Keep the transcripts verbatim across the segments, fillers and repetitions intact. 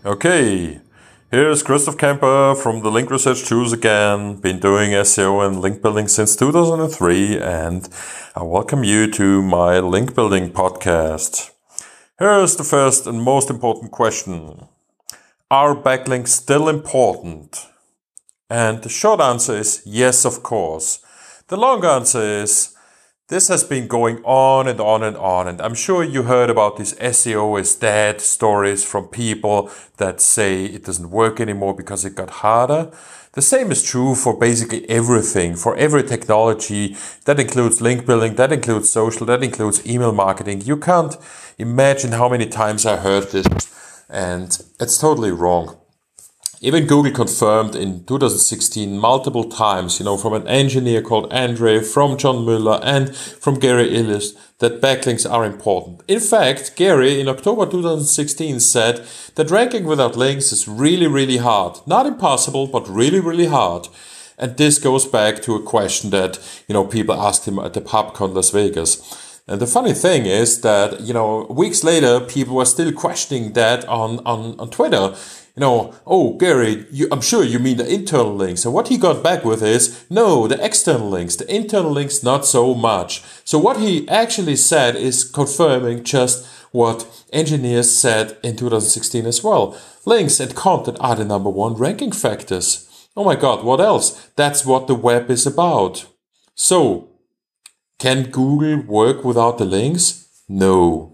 Okay, here's Christoph Kemper from the Link Research Tools again. Been doing S E O and link building since two thousand three, and I welcome you to my link building podcast. Here's the first and most important question. Are backlinks still important? And the short answer is yes, of course. The long answer is this has been going on and on and on, and I'm sure you heard about these S E O is dead stories from people that say it doesn't work anymore because it got harder. The same is true for basically everything, for every technology. That includes link building, that includes social, that includes email marketing. You can't imagine how many times I heard this, and it's totally wrong. Even Google confirmed in two thousand sixteen multiple times, you know, from an engineer called Andre, from John Mueller, and from Gary Illyes, that backlinks are important. In fact, Gary in October two thousand sixteen said that ranking without links is really, really hard. Not impossible, but really, really hard. And this goes back to a question that, you know, people asked him at the PubCon Las Vegas. And the funny thing is that, you know, weeks later, people were still questioning that on, on, on Twitter. You know, oh, Gary, you, I'm sure you mean the internal links. And what he got back with is, no, the external links, the internal links, not so much. So what he actually said is confirming just what engineers said in two thousand sixteen as well. Links and content are the number one ranking factors. Oh my God, what else? That's what the web is about. So, can Google work without the links? No.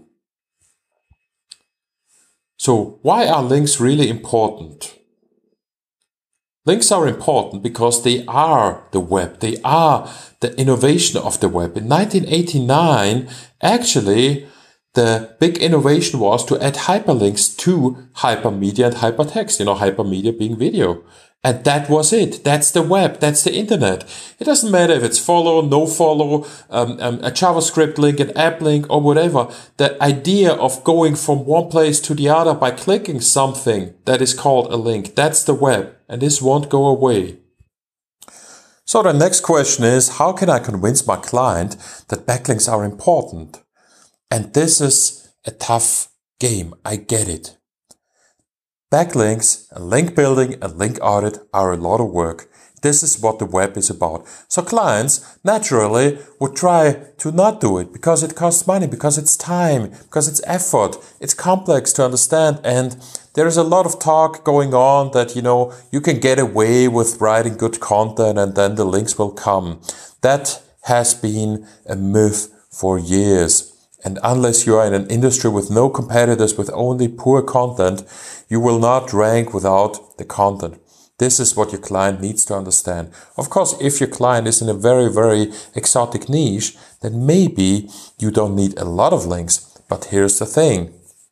So why are links really important? Links are important because they are the web. They are the innovation of the web. In nineteen eighty-nine, actually, the big innovation was to add hyperlinks to hypermedia and hypertext. You know, hypermedia being video. And that was it. That's the web. That's the internet. It doesn't matter if it's follow, no follow, um, um, a JavaScript link, an app link, or whatever. The idea of going from one place to the other by clicking something that is called a link, that's the web. And this won't go away. So the next question is, how can I convince my client that backlinks are important? And this is a tough game. I get it. Backlinks, and link building, and link audit are a lot of work. This is what the web is about. So clients naturally would try to not do it because it costs money, because it's time, because it's effort. It's complex to understand, and there is a lot of talk going on that, you know, you can get away with writing good content and then the links will come. That has been a myth for years. And unless you are in an industry with no competitors, with only poor content, you will not rank without the content. This is what your client needs to understand. Of course, if your client is in a very, very exotic niche, then maybe you don't need a lot of links. But here's the thing.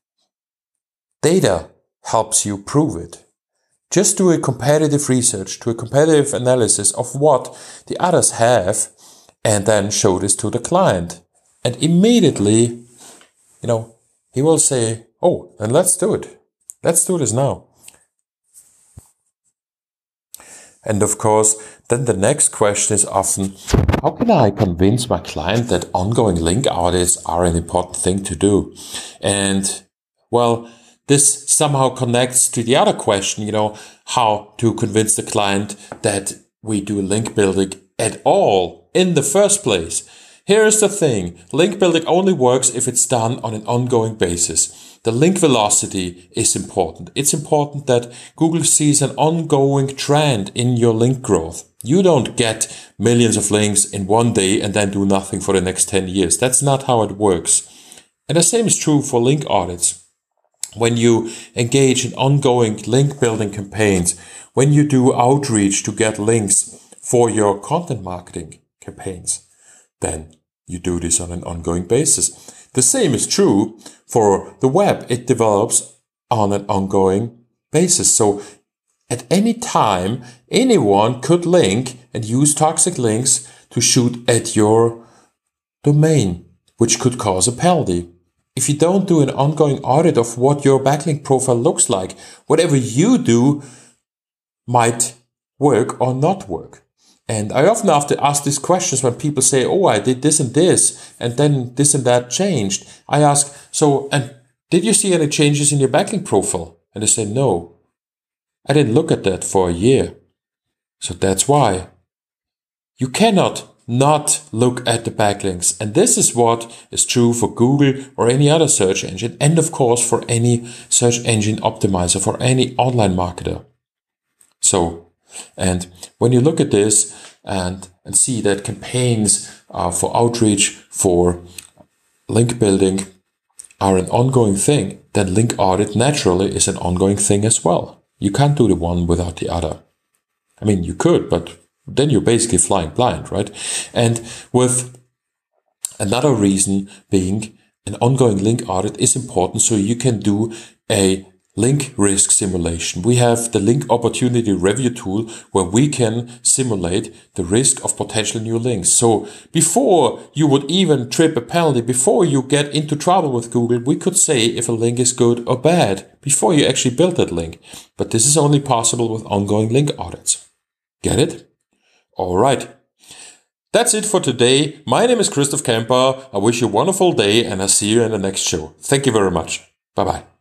Data helps you prove it. Just do a competitive research, do a competitive analysis of what the others have, and then show this to the client. And immediately, you know, he will say, oh, then let's do it. Let's do this now. And of course, then the next question is often, how can I convince my client that ongoing link audits are an important thing to do? And, well, this somehow connects to the other question, you know, how to convince the client that we do link building at all in the first place. Here's the thing, link building only works if it's done on an ongoing basis. The link velocity is important. It's important that Google sees an ongoing trend in your link growth. You don't get millions of links in one day and then do nothing for the next ten years. That's not how it works. And the same is true for link audits. When you engage in ongoing link building campaigns, when you do outreach to get links for your content marketing campaigns, then you do this on an ongoing basis. The same is true for the web. It develops on an ongoing basis. So at any time, anyone could link and use toxic links to shoot at your domain, which could cause a penalty. If you don't do an ongoing audit of what your backlink profile looks like, whatever you do might work or not work. And I often have to ask these questions when people say, oh, I did this and this, and then this and that changed. I ask, so, and did you see any changes in your backlink profile? And they say, no, I didn't look at that for a year. So that's why. You cannot not look at the backlinks. And this is what is true for Google or any other search engine. And of course, for any search engine optimizer, for any online marketer. So, and when you look at this and, and see that campaigns uh, for outreach, for link building are an ongoing thing, then link audit naturally is an ongoing thing as well. You can't do the one without the other. I mean, you could, but then you're basically flying blind, right? And with another reason being an ongoing link audit is important so you can do a link risk simulation. We have the link opportunity review tool where we can simulate the risk of potential new links. So before you would even trip a penalty, before you get into trouble with Google, we could say if a link is good or bad before you actually build that link. But this is only possible with ongoing link audits. Get it? All right. That's it for today. My name is Christoph Kemper. I wish you a wonderful day and I'll see you in the next show. Thank you very much. Bye-bye.